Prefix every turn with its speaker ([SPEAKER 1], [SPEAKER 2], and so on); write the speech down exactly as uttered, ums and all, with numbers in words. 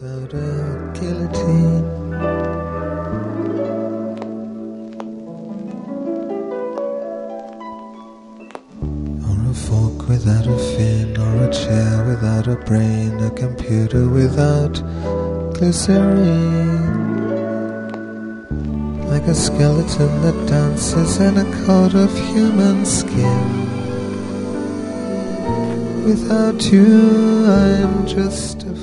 [SPEAKER 1] without a guillotine. Or a fork without a fin, or a chair without a brain, a computer without glycerine. Like a skeleton that dances in a coat of human skin. Without you, I'm just a